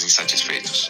os insatisfeitos.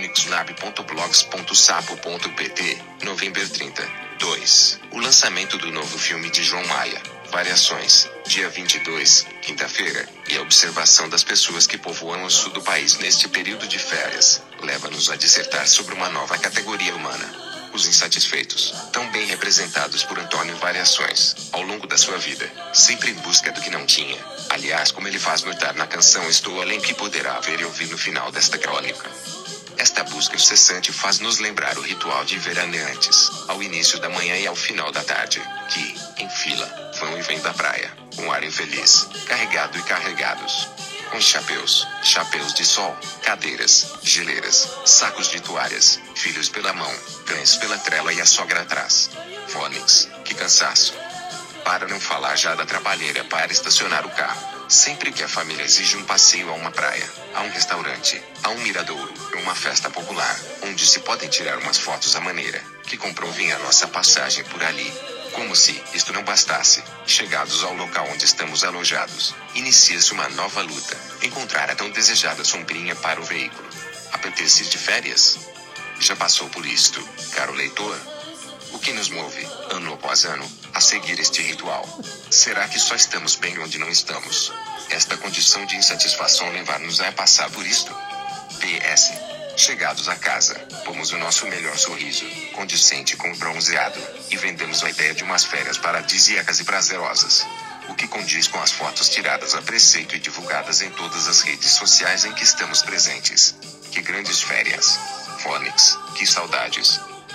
phoenixlab.blogs.sapo.pt, novembro 30, 2. O lançamento do novo filme de João Maia, Variações, dia 22, quinta-feira, e a observação das pessoas que povoam o sul do país neste período de férias, leva-nos a dissertar sobre uma nova categoria humana. Os insatisfeitos, tão bem representados por Antônio Variações, ao longo da sua vida, sempre em busca do que não tinha. Aliás, como ele faz notar na canção Estou Além, que poderá ver e ouvir no final desta crônica. Esta busca incessante faz-nos lembrar o ritual de veraneantes, ao início da manhã e ao final da tarde, que, em fila, vão e vêm da praia, com ar infeliz, carregado e carregados. Com chapéus de sol, cadeiras, geleiras, sacos de toalhas, filhos pela mão, cães pela trela e a sogra atrás. Fônix, que cansaço! Para não falar já da trabalheira para estacionar o carro. Sempre que a família exige um passeio a uma praia, a um restaurante, a um miradouro, a uma festa popular, onde se podem tirar umas fotos à maneira, que comprovem a nossa passagem por ali. Como se isto não bastasse, chegados ao local onde estamos alojados, inicia-se uma nova luta, encontrar a tão desejada sombrinha para o veículo. Apetece de férias? Já passou por isto, caro leitor? O que nos move, ano após ano, a seguir este ritual? Será que só estamos bem onde não estamos? Esta condição de insatisfação levar-nos a passar por isto? PS. Chegados a casa, pomos o nosso melhor sorriso, condizente com o bronzeado, e vendemos a ideia de umas férias paradisíacas e prazerosas. O que condiz com as fotos tiradas a preceito e divulgadas em todas as redes sociais em que estamos presentes. Que grandes férias! Fônix, que saudades!